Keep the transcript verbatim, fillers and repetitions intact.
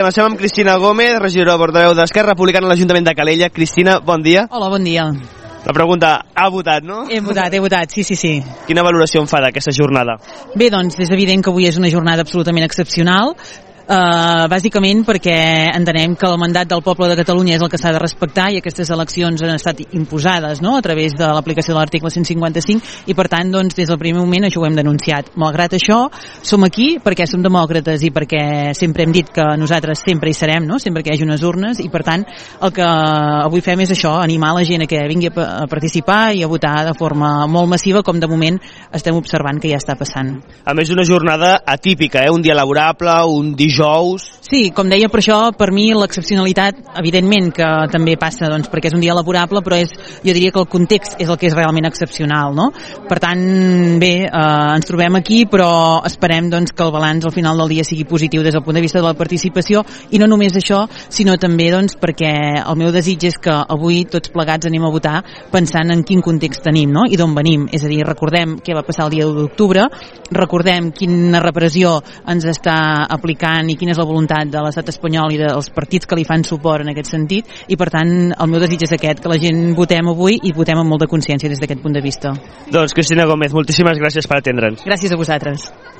Estem amb Cristina Gómez, regidora portaveu d'Esquerra Republicana a l'Ajuntament de Calella. Cristina, bon dia. Hola, bon dia. La pregunta, ha votat, no? He votat, he votat, sí, sí, sí. Quina valoració en fa d'aquesta jornada? Bé, doncs és evident que avui és una jornada absolutament excepcional, Uh, bàsicament perquè entenem que el mandat del poble de Catalunya és el que s'ha de respectar i aquestes eleccions han estat imposades, no?, a través de l'aplicació de l'article cent cinquanta-cinc i per tant doncs des del primer moment això ho hem denunciat. Malgrat això som aquí perquè som demòcrates i perquè sempre hem dit que nosaltres sempre hi serem, no?, sempre que hi hagi unes urnes, i per tant el que avui fem és això, animar la gent a que vingui a participar i a votar de forma molt massiva, com de moment estem observant que ja està passant. A més, una jornada atípica, eh? Un dia laborable, un dijous. Sí, com deia, per això, per mi l'excepcionalitat, evidentment que també passa doncs, perquè és un dia laborable, però és, jo diria que el context és el que és realment excepcional, no? Per tant, bé, eh, ens trobem aquí, però esperem doncs, que el balanç al final del dia sigui positiu des del punt de vista de la participació, i no només això, sinó també doncs, perquè el meu desig és que avui tots plegats anem a votar pensant en quin context tenim, no?, i d'on venim. És a dir, recordem què va passar el dia u d'octubre, recordem quina repressió ens està aplicant i quina és la voluntat de l'estat espanyol i dels partits que li fan suport en aquest sentit, i per tant el meu desig és aquest, que la gent votem avui i votem amb molta consciència des d'aquest punt de vista. Doncs Cristina Gómez, moltíssimes gràcies per atendre'ns. Gràcies a vosaltres.